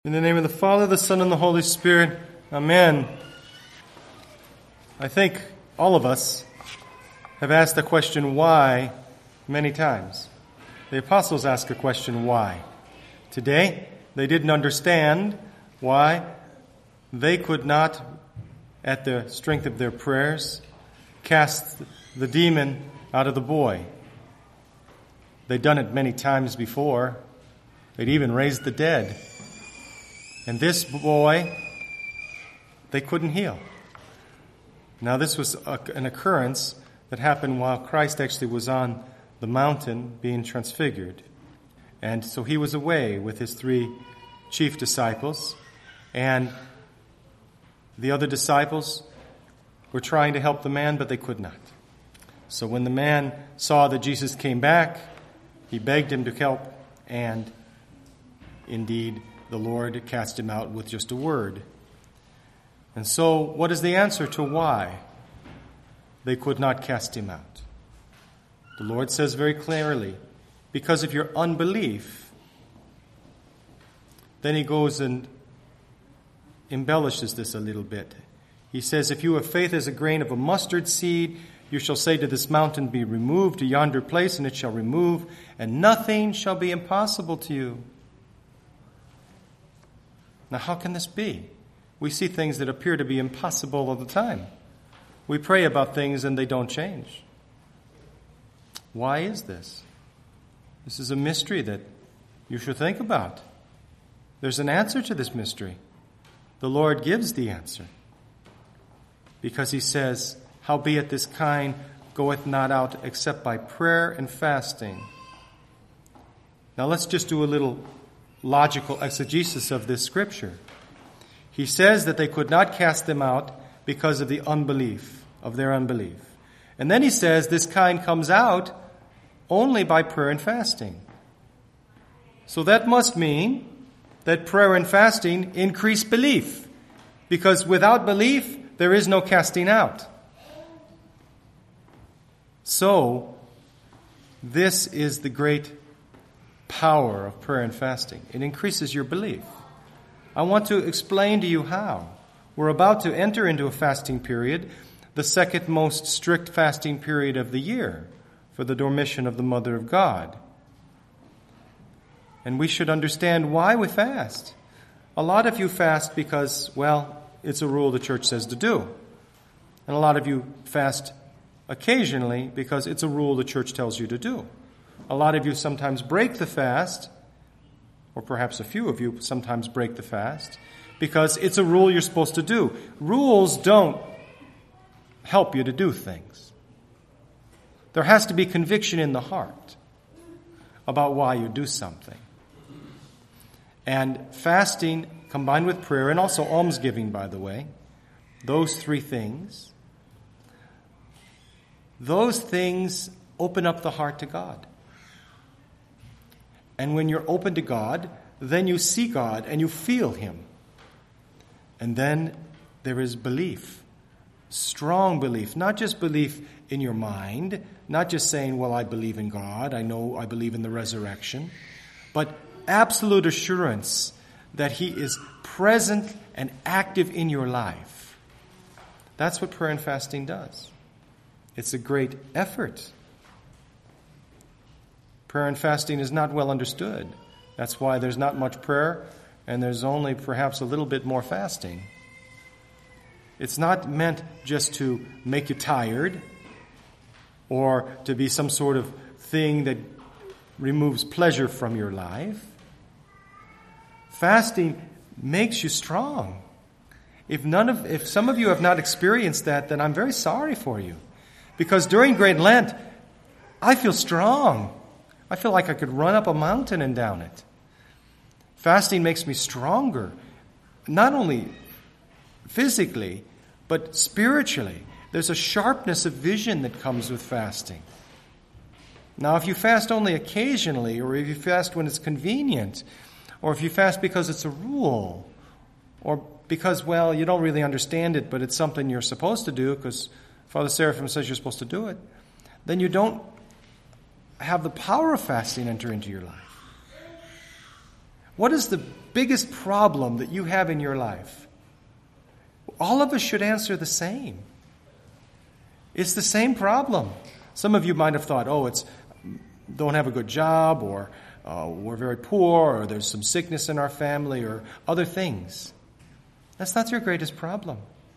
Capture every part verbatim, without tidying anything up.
In the name of the Father, the Son, and the Holy Spirit. Amen. I think all of us have asked the question why many times. The apostles asked the question why. Today, they didn't understand why they could not, at the strength of their prayers, cast the demon out of the boy. They'd done it many times before. They'd even raised the dead. And this boy, they couldn't heal. Now, this was a, an occurrence that happened while Christ actually was on the mountain being transfigured. And so he was away with his three chief disciples. And the other disciples were trying to help the man, but they could not. So when the man saw that Jesus came back, he begged him to help, and indeed, the Lord cast him out with just a word. And so, what is the answer to why they could not cast him out? The Lord says very clearly, because of your unbelief. Then he goes and embellishes this a little bit. He says, if you have faith as a grain of a mustard seed, you shall say to this mountain, be removed to yonder place, and it shall remove, and nothing shall be impossible to you. Now, how can this be? We see things that appear to be impossible all the time. We pray about things and they don't change. Why is this? This is a mystery that you should think about. There's an answer to this mystery. The Lord gives the answer. Because he says, howbeit this kind goeth not out except by prayer and fasting. Now let's just do a little logical exegesis of this scripture. He says that they could not cast them out because of the unbelief, of their unbelief. And then he says this kind comes out only by prayer and fasting. So that must mean that prayer and fasting increase belief, because without belief, there is no casting out. So, this is the great power of prayer and fasting. It increases your belief. I want to explain to you how. We're about to enter into a fasting period, the second most strict fasting period of the year for the Dormition of the Mother of God. And we should understand why we fast. A lot of you fast because, well, it's a rule the church says to do. And a lot of you fast occasionally because it's a rule the church tells you to do. A lot of you sometimes break the fast, or perhaps a few of you sometimes break the fast, because it's a rule you're supposed to do. Rules don't help you to do things. There has to be conviction in the heart about why you do something. And fasting combined with prayer, and also almsgiving, by the way, those three things, those things open up the heart to God. And when you're open to God, then you see God and you feel Him. And then there is belief, strong belief, not just belief in your mind, not just saying, well, I believe in God, I know I believe in the resurrection, but absolute assurance that He is present and active in your life. That's what prayer and fasting does. It's a great effort. Prayer and fasting is not well understood. That's why there's not much prayer and there's only perhaps a little bit more fasting. It's not meant just to make you tired or to be some sort of thing that removes pleasure from your life. Fasting makes you strong. If none of, if some of you have not experienced that, then I'm very sorry for you. Because during Great Lent, I feel strong. I feel like I could run up a mountain and down it. Fasting makes me stronger, not only physically, but spiritually. There's a sharpness of vision that comes with fasting. Now, if you fast only occasionally, or if you fast when it's convenient, or if you fast because it's a rule, or because, well, you don't really understand it, but it's something you're supposed to do because Father Seraphim says you're supposed to do it, then you don't have the power of fasting enter into your life. What is the biggest problem that you have in your life? All of us should answer the same. It's the same problem. Some of you might have thought, oh, it's don't have a good job, or uh, we're very poor, or there's some sickness in our family, or other things. That's not your greatest problem.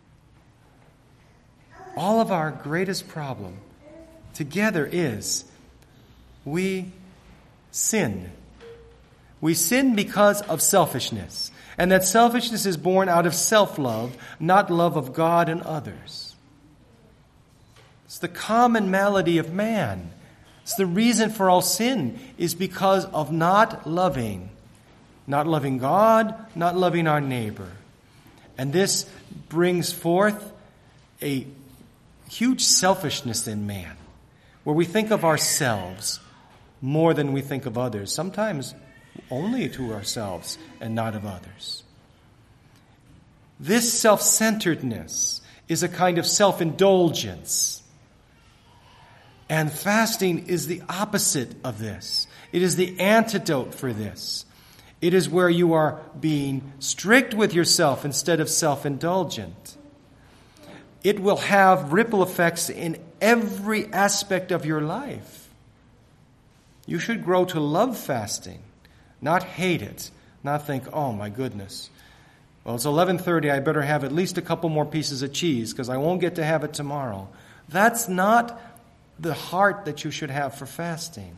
All of our greatest problem together is we sin. We sin because of selfishness. And that selfishness is born out of self-love, not love of God and others. It's the common malady of man. It's the reason for all sin is because of not loving. Not loving God, not loving our neighbor. And this brings forth a huge selfishness in man, where we think of ourselves more than we think of others, sometimes only to ourselves and not of others. This self-centeredness is a kind of self-indulgence. And fasting is the opposite of this. It is the antidote for this. It is where you are being strict with yourself instead of self-indulgent. It will have ripple effects in every aspect of your life. You should grow to love fasting, not hate it, not think, oh my goodness, well, it's eleven thirty, I better have at least a couple more pieces of cheese because I won't get to have it tomorrow. That's not the heart that you should have for fasting.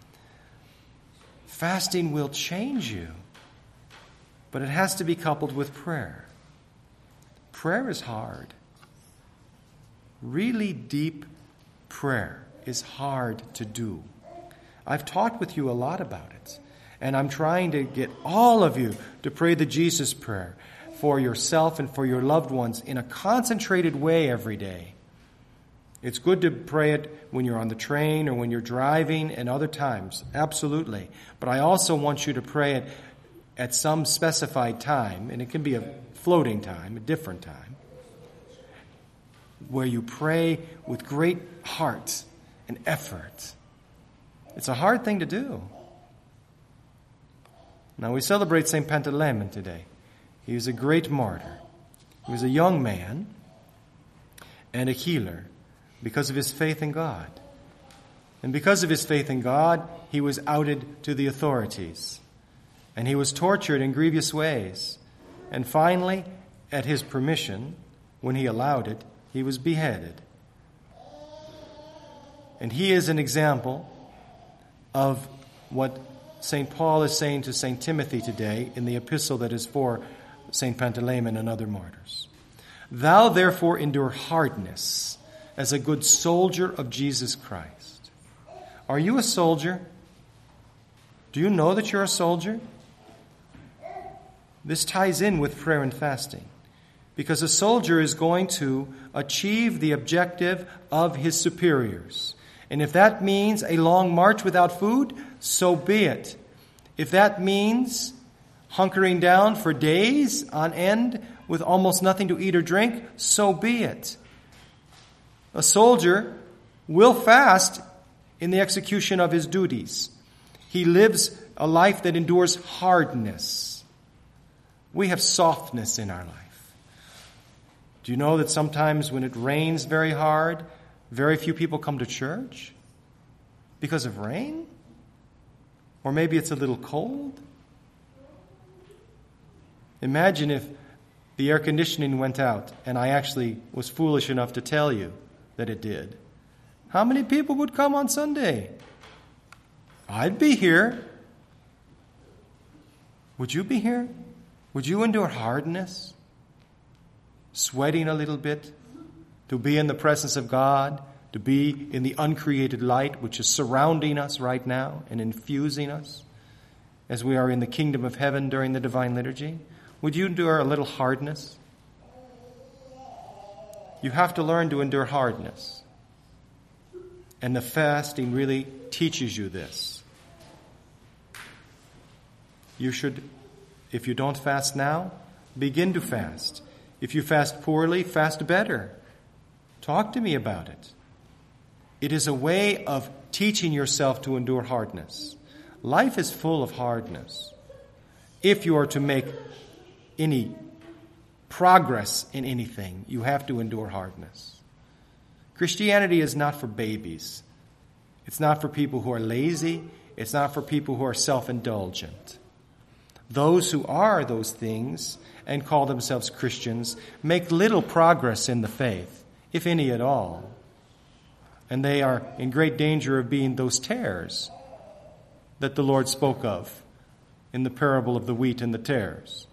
Fasting will change you, but it has to be coupled with prayer. Prayer is hard. Really deep prayer is hard to do. I've talked with you a lot about it, and I'm trying to get all of you to pray the Jesus prayer for yourself and for your loved ones in a concentrated way every day. It's good to pray it when you're on the train or when you're driving and other times, absolutely. But I also want you to pray it at some specified time, and it can be a floating time, a different time, where you pray with great heart and effort. It's a hard thing to do. Now, we celebrate Saint Pantaleimon today. He was a great martyr. He was a young man and a healer because of his faith in God. And because of his faith in God, he was outed to the authorities. And he was tortured in grievous ways. And finally, at his permission, when he allowed it, he was beheaded. And he is an example of what Saint Paul is saying to Saint Timothy today in the epistle that is for Saint Pantaleimon and other martyrs. Thou therefore endure hardness as a good soldier of Jesus Christ. Are you a soldier? Do you know that you're a soldier? This ties in with prayer and fasting, because a soldier is going to achieve the objective of his superiors. And if that means a long march without food, so be it. If that means hunkering down for days on end with almost nothing to eat or drink, so be it. A soldier will fast in the execution of his duties. He lives a life that endures hardness. We have softness in our life. Do you know that sometimes when it rains very hard, very few people come to church because of rain? Or maybe it's a little cold? Imagine if the air conditioning went out and I actually was foolish enough to tell you that it did. How many people would come on Sunday? I'd be here. Would you be here? Would you endure hardness? Sweating a little bit? To be in the presence of God? To be in the uncreated light which is surrounding us right now and infusing us as we are in the kingdom of heaven during the divine liturgy? Would you endure a little hardness? You have to learn to endure hardness. And the fasting really teaches you this. You should, if you don't fast now, begin to fast. If you fast poorly, fast better. Talk to me about it. It is a way of teaching yourself to endure hardness. Life is full of hardness. if you are to make any progress in anything, you have to endure hardness. Christianity is not for babies. It's not for people who are lazy. It's not for people who are self-indulgent. Those who are those things and call themselves Christians make little progress in the faith, if any at all. And they are in great danger of being those tares that the Lord spoke of in the parable of the wheat and the tares.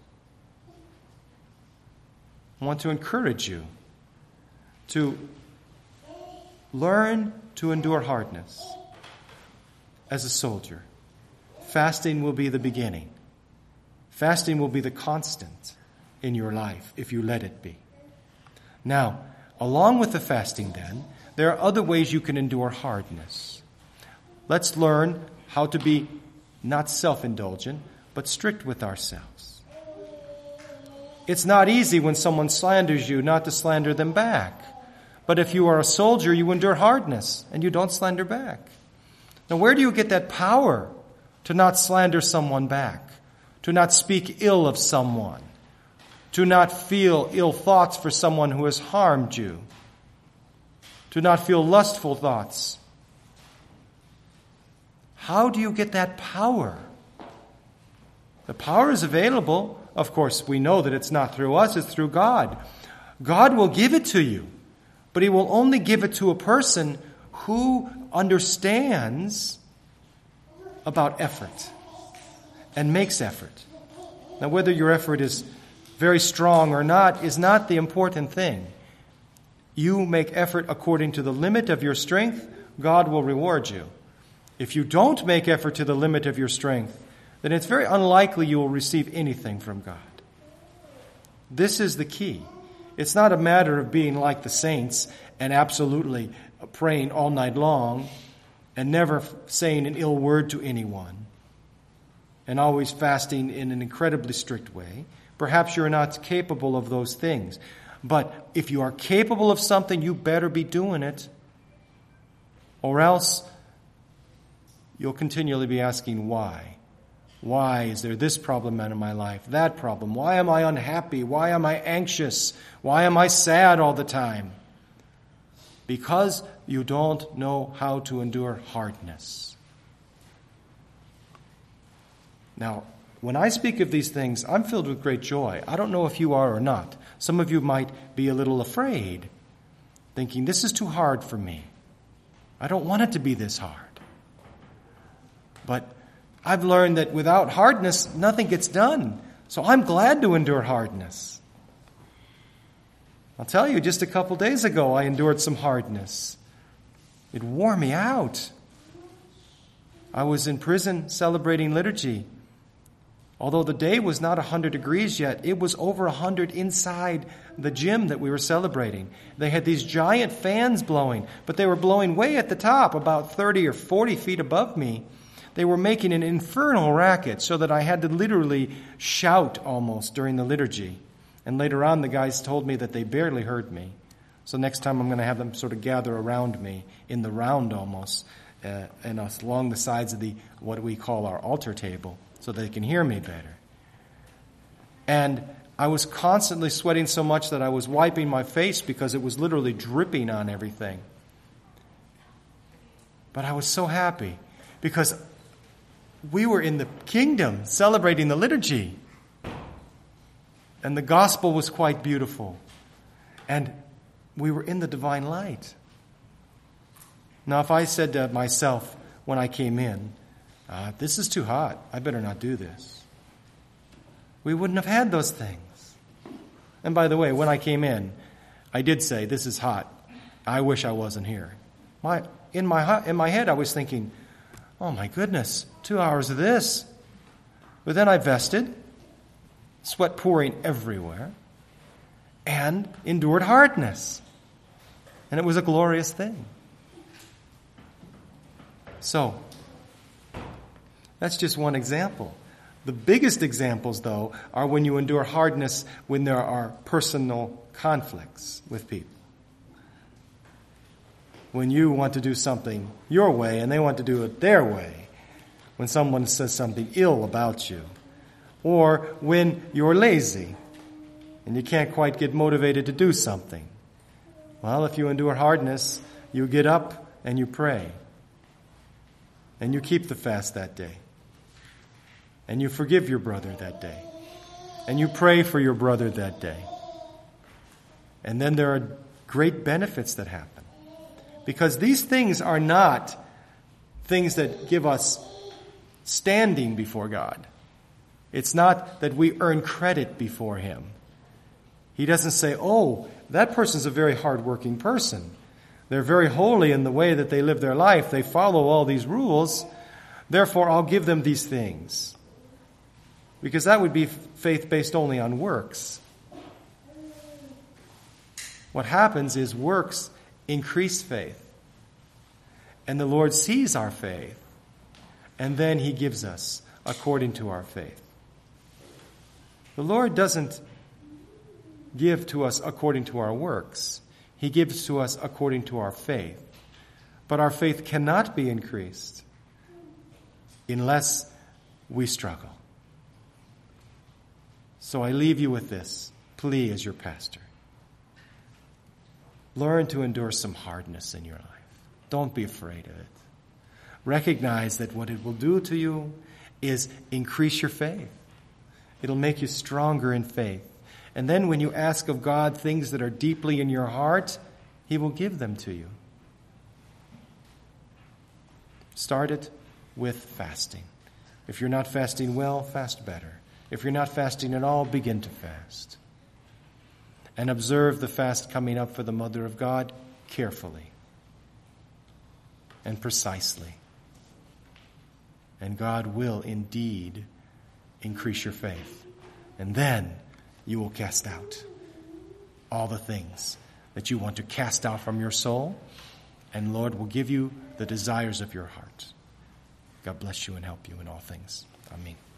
I want to encourage you to learn to endure hardness as a soldier. Fasting will be the beginning. Fasting will be the constant in your life if you let it be. Now, along with the fasting then, there are other ways you can endure hardness. Let's learn how to be not self-indulgent, but strict with ourselves. It's not easy when someone slanders you not to slander them back. But if you are a soldier, you endure hardness and you don't slander back. Now, where do you get that power to not slander someone back, to not speak ill of someone, to not feel ill thoughts for someone who has harmed you, to not feel lustful thoughts? How do you get that power? The power is available. Of course, we know that it's not through us, it's through God. God will give it to you, but He will only give it to a person who understands about effort and makes effort. Now, whether your effort is very strong or not is not the important thing. You make effort according to the limit of your strength, God will reward you. If you don't make effort to the limit of your strength, then it's very unlikely you will receive anything from God. This is the key. It's not a matter of being like the saints and absolutely praying all night long and never saying an ill word to anyone and always fasting in an incredibly strict way. Perhaps you're not capable of those things. But if you are capable of something, you better be doing it. Or else you'll continually be asking why. Why is there this problem in my life, that problem? Why am I unhappy? Why am I anxious? Why am I sad all the time? Because you don't know how to endure hardness. Now, when I speak of these things, I'm filled with great joy. I don't know if you are or not. Some of you might be a little afraid, thinking, this is too hard for me. I don't want it to be this hard. But I've learned that without hardness, nothing gets done. So I'm glad to endure hardness. I'll tell you, just a couple days ago, I endured some hardness. It wore me out. I was in prison celebrating liturgy. Although the day was not one hundred degrees yet, it was over one hundred inside the gym that we were celebrating. They had these giant fans blowing, but they were blowing way at the top, about thirty or forty feet above me. They were making an infernal racket so that I had to literally shout almost during the liturgy. And later on, the guys told me that they barely heard me. So next time I'm going to have them sort of gather around me in the round almost, uh, and along the sides of the what we call our altar table, so they can hear me better. And I was constantly sweating so much that I was wiping my face because it was literally dripping on everything. But I was so happy because we were in the kingdom celebrating the liturgy. And the gospel was quite beautiful. And we were in the divine light. Now, if I said to myself when I came in, uh, this is too hot, I better not do this, we wouldn't have had those things. And by the way, when I came in, I did say, this is hot. I wish I wasn't here. My, in my in my head, I was thinking, oh my goodness, two hours of this. But then I vested, sweat pouring everywhere, and endured hardness. And it was a glorious thing. So, that's just one example. The biggest examples, though, are when you endure hardness when there are personal conflicts with people. When you want to do something your way and they want to do it their way. When someone says something ill about you. or when you're lazy and you can't quite get motivated to do something. Well, if you endure hardness, you get up and you pray. And you keep the fast that day. And you forgive your brother that day. And you pray for your brother that day. And then there are great benefits that happen. Because these things are not things that give us standing before God. It's not that we earn credit before Him. He doesn't say, oh, that person's a very hardworking person. They're very holy in the way that they live their life. They follow all these rules. Therefore, I'll give them these things. Because that would be faith based only on works. What happens is works increase faith. And the Lord sees our faith. And then He gives us according to our faith. The Lord doesn't give to us according to our works. He gives to us according to our faith. But our faith cannot be increased unless we struggle. So I leave you with this plea as your pastor. Learn to endure some hardness in your life. Don't be afraid of it. Recognize that what it will do to you is increase your faith. It'll make you stronger in faith. And then when you ask of God things that are deeply in your heart, He will give them to you. Start it with fasting. If you're not fasting well, fast better. If you're not fasting at all, begin to fast. And observe the fast coming up for the Mother of God carefully and precisely. And God will indeed increase your faith. And then you will cast out all the things that you want to cast out from your soul. And Lord will give you the desires of your heart. God bless you and help you in all things. Amen.